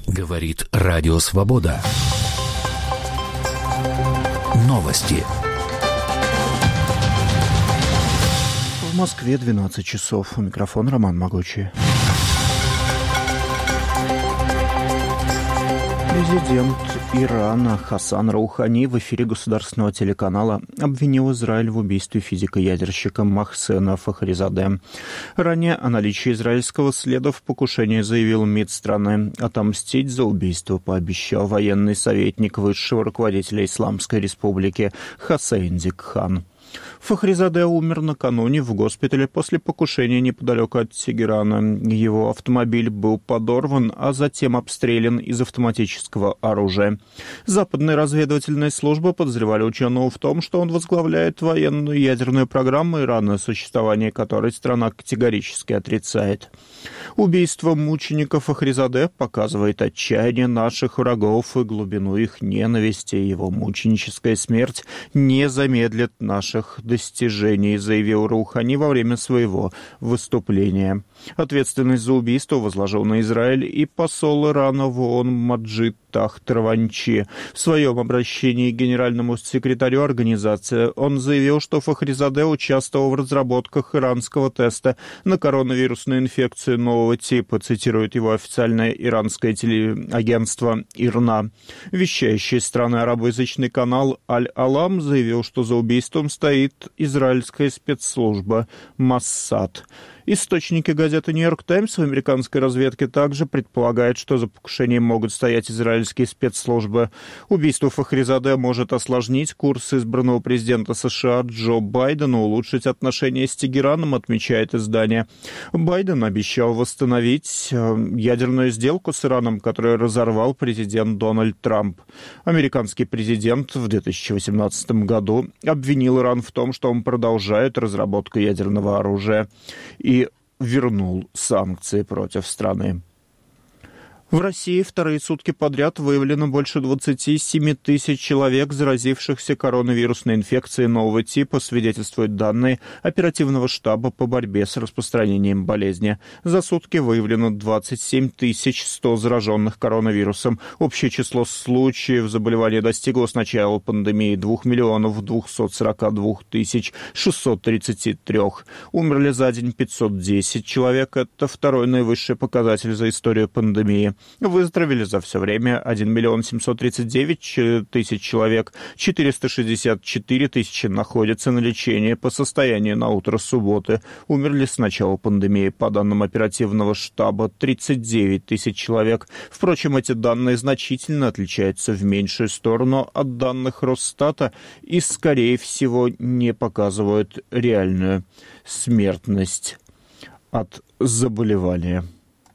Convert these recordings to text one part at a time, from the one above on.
Говорит Радио Свобода. Новости. В Москве 12 часов. У микрофона Роман Могучий. Президент Ирана Хасан Роухани в эфире государственного телеканала обвинил Израиль в убийстве физика-ядерщика Мохсена Фахризаде. Ранее о наличии израильского следа в покушении заявил МИД страны. Отомстить за убийство пообещал военный советник высшего руководителя Исламской Республики Хосейн Дикхан. Фахризаде умер накануне в госпитале после покушения неподалеку от Тегерана. Его автомобиль был подорван, а затем обстрелян из автоматического оружия. Западная разведывательная служба подозревали ученого в том, что он возглавляет военную ядерную программу Ирана, существование которой страна категорически отрицает. Убийство мученика Фахризаде показывает отчаяние наших врагов и глубину их ненависти. Его мученическая смерть не замедлит наших достижений, заявил Роухани во время своего выступления. Ответственность за убийство возложил на Израиль и посол Ирана в ООН Маджид Тахт Раванчи. В своем обращении к генеральному секретарю организации он заявил, что Фахризаде участвовал в разработках иранского теста на коронавирусную инфекцию нового типа, цитирует его официальное иранское телеагентство ИРНА. Вещающий страны арабоязычный канал Аль-Алам заявил, что за убийством стоит израильская спецслужба Моссад. Источники газеты «Нью-Йорк Таймс» в американской разведке также предполагают, что за покушением могут стоять израильские спецслужбы. Убийство Фахризаде может осложнить курс избранного президента США Джо Байдена, улучшить отношения с Тегераном, отмечает издание. Байден обещал восстановить ядерную сделку с Ираном, которую разорвал президент Дональд Трамп. Американский президент в 2018 году обвинил Иран в том, что он продолжает разработку ядерного оружия, и вернул санкции против страны. В России вторые сутки подряд выявлено больше 27 тысяч человек, заразившихся коронавирусной инфекцией нового типа, свидетельствуют данные оперативного штаба по борьбе с распространением болезни. За сутки выявлено 27 100 зараженных коронавирусом. Общее число случаев заболевания достигло с начала пандемии 2 242 633. Умерли за день 510 человек. Это второй наивысший показатель за историю пандемии. Выздоровели за все время 1 739 000 человек, 464 тысячи находятся на лечении по состоянию на утро субботы. Умерли с начала пандемии, по данным оперативного штаба, 39 тысяч человек. Впрочем, эти данные значительно отличаются в меньшую сторону от данных Росстата и, скорее всего, не показывают реальную смертность от заболевания.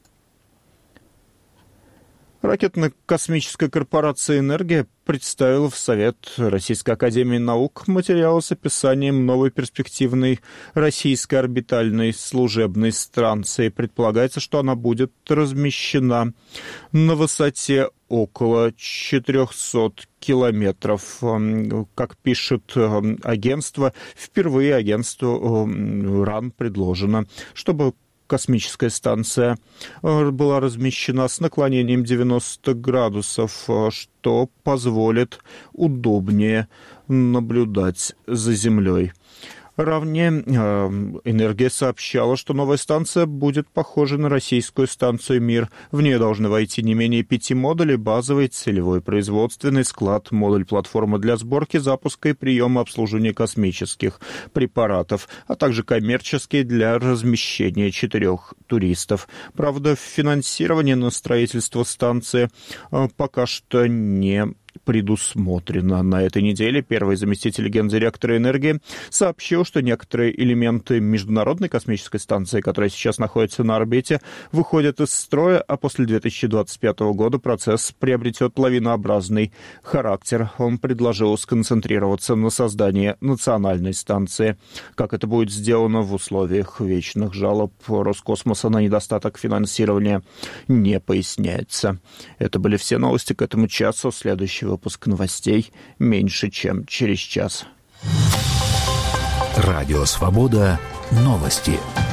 Ракетно-космическая корпорация «Энергия» представила в Совет Российской академии наук материалы с описанием новой перспективной российской орбитальной служебной станции. Предполагается, что она будет размещена на высоте около 400 километров. Как пишет агентство, впервые агентству РАН предложено, чтобы космическая станция была размещена с наклонением 90 градусов, что позволит удобнее наблюдать за Землей. Ранее «Энергия» сообщала, что новая станция будет похожа на российскую станцию «Мир». В нее должны войти не менее 5 модулей: базовый, целевой, производственный, склад, модуль платформы для сборки, запуска и приема обслуживания космических препаратов, а также коммерческий для размещения 4 туристов. Правда, финансирование на строительство станции пока что не предусмотрено. На этой неделе первый заместитель гендиректора «Энергии» сообщил, что некоторые элементы Международной космической станции, которая сейчас находится на орбите, выходят из строя, а после 2025 года процесс приобретет лавинообразный характер. Он предложил сконцентрироваться на создании национальной станции. Как это будет сделано в условиях вечных жалоб Роскосмоса на недостаток финансирования, не поясняется. Это были все новости к этому часу. Следующий выпуск новостей меньше, чем через час. Радио «Свобода». Новости.